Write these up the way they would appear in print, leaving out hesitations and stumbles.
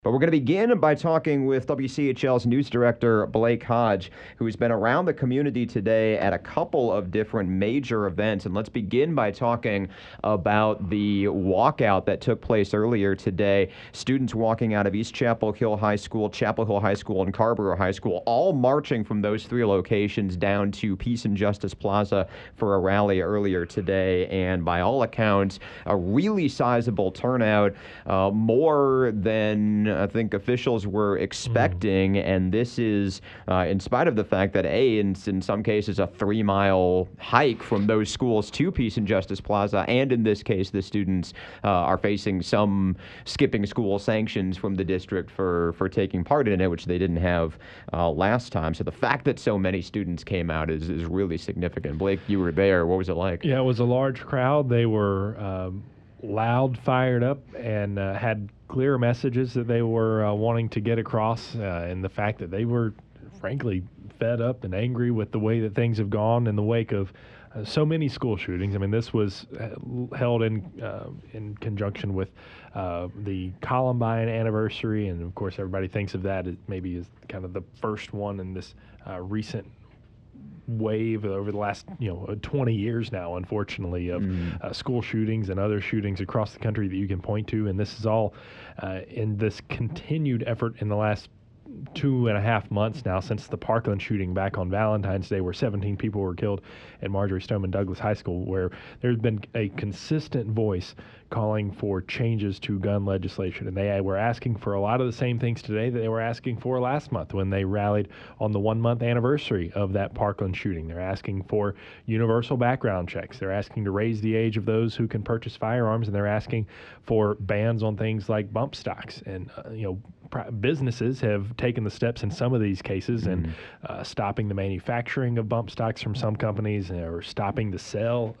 But we're going to begin by talking with WCHL's news director, Blake Hodge, who's been around the community today at a couple of different major events. And let's begin by talking about the walkout that took place earlier today. Students walking out of East Chapel Hill High School, Chapel Hill High School, and Carrboro High School, all marching from those three locations down to Peace and Justice Plaza for a rally earlier today. And by all accounts, a really sizable turnout, more than I think officials were expecting, and this is in spite of the fact that in some cases a 3-mile hike from those schools to Peace and Justice Plaza, and in this case the students are facing some skipping school sanctions from the district for taking part in it, which they didn't have last time. So the fact that so many students came out is really significant. Blake, you were there. What was it like? Yeah, it was a large crowd. They were loud, fired up, and had clear messages that they were wanting to get across, and the fact that they were, frankly, fed up and angry with the way that things have gone in the wake of so many school shootings. I mean, this was held in conjunction with the Columbine anniversary, and of course, everybody thinks of that as maybe as kind of the first one in this recent wave over the last 20 years now, unfortunately, of school shootings and other shootings across the country that you can point to. And this is all in this continued effort in the last 2.5 months now since the Parkland shooting back on Valentine's Day, where 17 people were killed at Marjory Stoneman Douglas High School, where there's been a consistent voice calling for changes to gun legislation. And they were asking for a lot of the same things today that they were asking for last month when they rallied on the 1-month anniversary of that Parkland shooting. They're asking for universal background checks. They're asking to raise the age of those who can purchase firearms, and they're asking for bans on things like bump stocks. And, businesses have taken the steps in some of these cases and stopping the manufacturing of bump stocks from some companies, or stopping the sale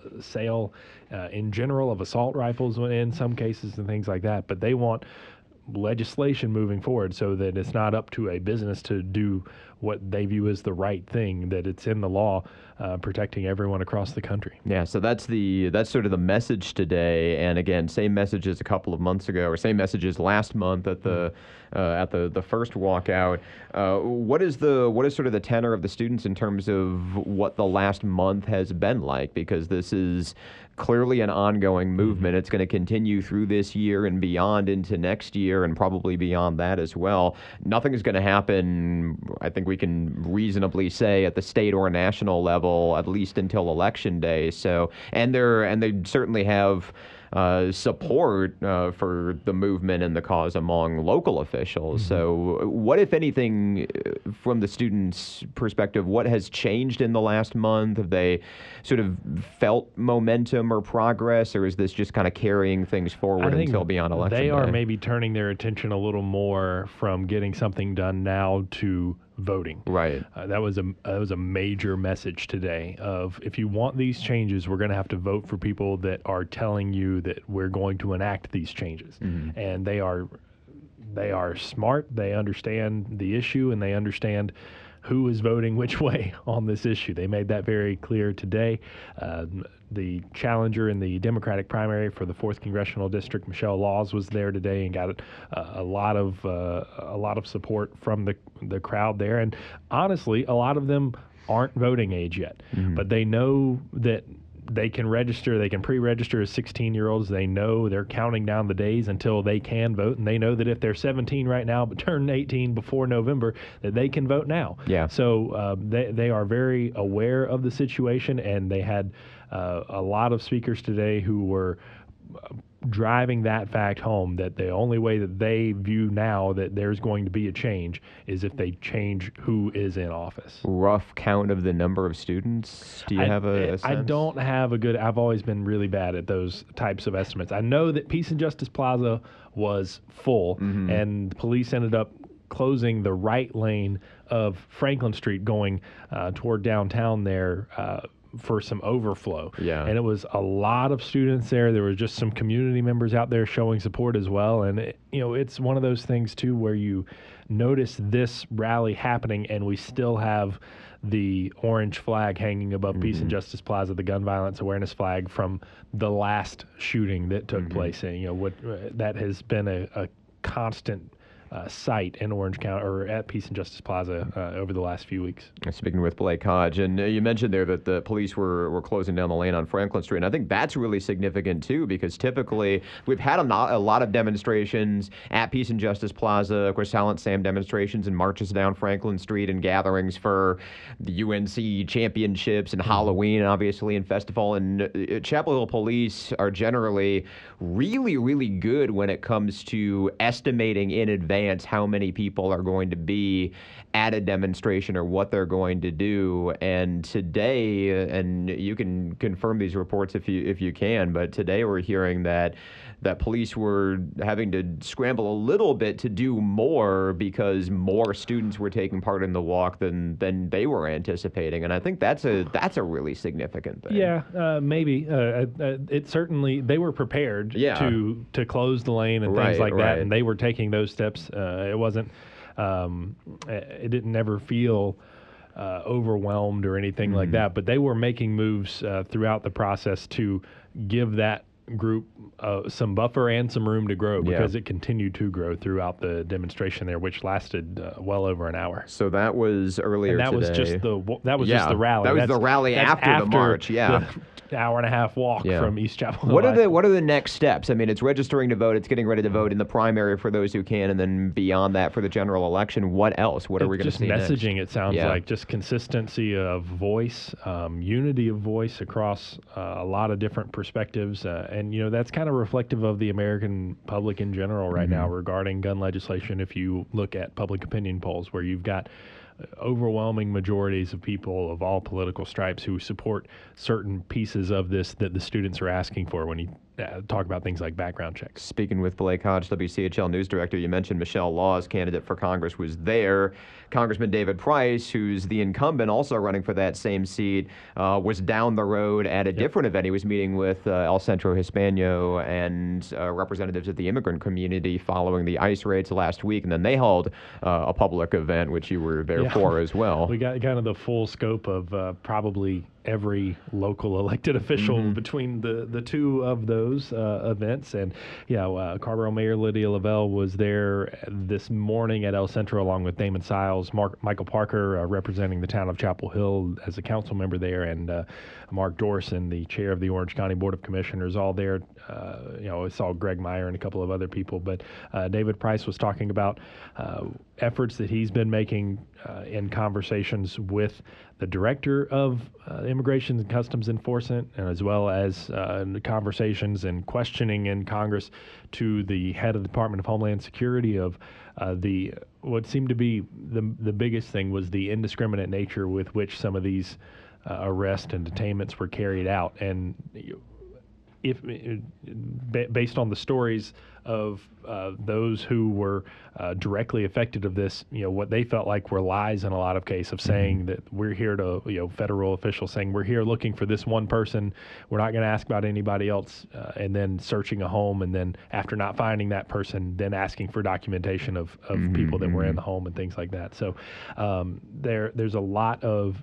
in general of assault rifles in some cases and things like that. But they want legislation moving forward so that it's not up to a business to do what they view as the right thing, that it's in the law, protecting everyone across the country. Yeah, so that's sort of the message today. And again, same message as a couple of months ago, or same messages last month at the first walkout. What is sort of the tenor of the students in terms of what the last month has been like? Because this is clearly an ongoing movement. It's going to continue through this year and beyond into next year, and probably beyond that as well. Nothing is going to happen, I think we can reasonably say, at the state or national level, at least until Election Day. So, and they certainly have support for the movement and the cause among local officials. So what, if anything, from the students' perspective, what has changed in the last month? Have they sort of felt momentum or progress, or is this just kind of carrying things forward until beyond Election Day? They are maybe turning their attention a little more from getting something done now to voting. Right. That was a major message today of, if you want these changes, we're going to have to vote for people that are telling you that we're going to enact these changes. And they are smart. They understand the issue, and they understand who is voting which way on this issue. They made that very clear today. The challenger in the Democratic primary for the 4th Congressional District, Michelle Laws, was there today and got a lot of support from the crowd there. And honestly, a lot of them aren't voting age yet, but they know that they can register. They can pre-register as 16-year-olds. They know they're counting down the days until they can vote, and they know that if they're 17 right now but turn 18 before November, that they can vote now. Yeah. So they are very aware of the situation, and they had a lot of speakers today who were driving that fact home, that the only way that they view now that there's going to be a change is if they change who is in office. Rough count of the number of students? Do you have a sense? I don't have I've always been really bad at those types of estimates. I know that Peace and Justice Plaza was full, and the police ended up closing the right lane of Franklin Street going toward downtown there for some overflow. Yeah. And it was a lot of students there. There were just some community members out there showing support as well. And it's one of those things too where you notice this rally happening and we still have the orange flag hanging above Peace and Justice Plaza, the gun violence awareness flag from the last shooting that took place. And what that has been a constant site in Orange County or at Peace and Justice Plaza over the last few weeks. Speaking with Blake Hodge, and you mentioned there that the police were closing down the lane on Franklin Street, and I think that's really significant too, because typically we've had a lot of demonstrations at Peace and Justice Plaza, of course, Silent Sam demonstrations and marches down Franklin Street and gatherings for the UNC championships and Halloween, obviously, and festival. And Chapel Hill police are generally really, really good when it comes to estimating in advance how many people are going to be at a demonstration or what they're going to do. And today, and you can confirm these reports if you can, but today we're hearing that police were having to scramble a little bit to do more because more students were taking part in the walk than they were anticipating. And I think that's a really significant thing. Yeah, maybe. It certainly, they were prepared to close the lane and things like that, and they were taking those steps. It wasn't, it didn't never feel overwhelmed or anything like that, but they were making moves throughout the process to give that group some buffer and some room to grow, because it continued to grow throughout the demonstration there, which lasted well over an hour. So that was earlier today. Was just the just the rally. That was the rally after the march. Yeah. The hour and a half walk from East Chapel Hill. What are the next steps? I mean, it's registering to vote. It's getting ready to vote in the primary for those who can, and then beyond that for the general election. What else? What are we going to see next? Just messaging. It sounds Yeah. like just consistency of voice, unity of voice across a lot of different perspectives, and that's kind of reflective of the American public in general right now regarding gun legislation. If you look at public opinion polls, where you've got overwhelming majorities of people of all political stripes who support certain pieces of this that the students are asking for when you talk about things like background checks. Speaking with Blake Hodge, WCHL News Director, you mentioned Michelle Laws, candidate for Congress, was there. Congressman David Price, who's the incumbent, also running for that same seat, was down the road at a different event. He was meeting with El Centro Hispano and representatives of the immigrant community following the ICE raids last week, and then they held a public event, which you were there for as well. We got kind of the full scope of probably every local elected official between the two of those events. And Carrboro Mayor Lydia Lavelle was there this morning at El Centro along with Damon Siles, Michael Parker representing the town of Chapel Hill as a council member there, and Mark Dorson, the chair of the Orange County Board of Commissioners, all there. I saw Greg Meyer and a couple of other people, but David Price was talking about efforts that he's been making in conversations with the director of Immigration and Customs Enforcement, and as well as conversations and questioning in Congress to the head of the Department of Homeland Security of what seemed to be the biggest thing was the indiscriminate nature with which some of these arrests and detainments were carried out. And based on the stories of those who were directly affected of this, what they felt like were lies in a lot of cases, of saying that we're here to, federal officials saying we're here looking for this one person, we're not going to ask about anybody else, and then searching a home, and then after not finding that person, then asking for documentation of people that were in the home and things like that. So there's a lot of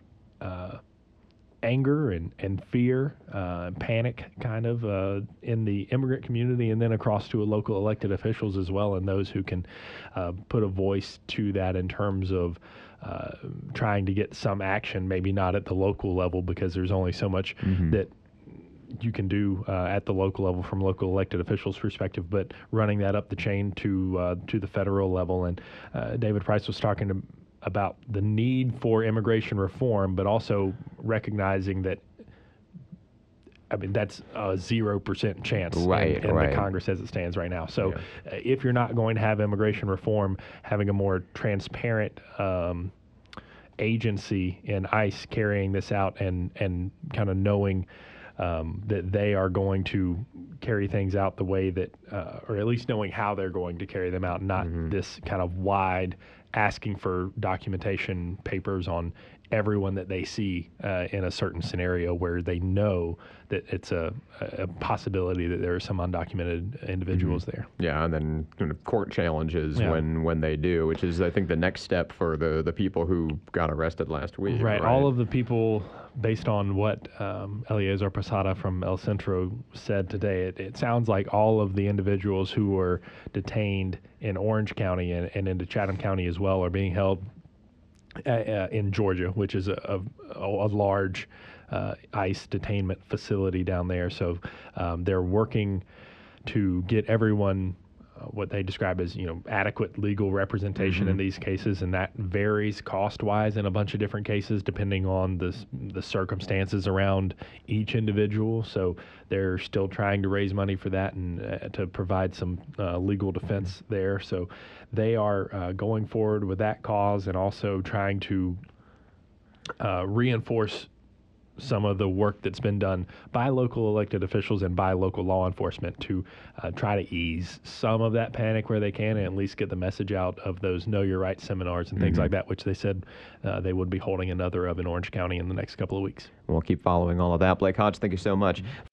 anger and fear, panic kind of in the immigrant community, and then across to local elected officials as well, and those who can put a voice to that in terms of trying to get some action, maybe not at the local level because there's only so much that you can do at the local level from local elected officials' perspective, but running that up the chain to the federal level. And David Price was talking about the need for immigration reform, but also recognizing that, that's a 0% chance in the Congress as it stands right now. So if you're not going to have immigration reform, having a more transparent agency in ICE carrying this out and kind of knowing that they are going to carry things out the way that, or at least knowing how they're going to carry them out, not this kind of wide asking for documentation papers on everyone that they see in a certain scenario where they know that it's a possibility that there are some undocumented individuals there. Yeah, and then kind of court challenges Yeah. when they do, which is, I think, the next step for the people who got arrested last week. Right. All of the people, based on what Eleazar Posada from El Centro said today, it sounds like all of the individuals who were detained in Orange County and into Chatham County as well are being held in Georgia, which is a large ICE detainment facility down there. So they're working to get everyone what they describe as, adequate legal representation in these cases, and that varies cost-wise in a bunch of different cases depending on the circumstances around each individual. So they're still trying to raise money for that and to provide some legal defense there. So they are going forward with that cause and also trying to reinforce some of the work that's been done by local elected officials and by local law enforcement to try to ease some of that panic where they can, and at least get the message out of those Know Your Rights seminars and things like that, which they said they would be holding another of in Orange County in the next couple of weeks. We'll keep following all of that. Blake Hodge, thank you so much.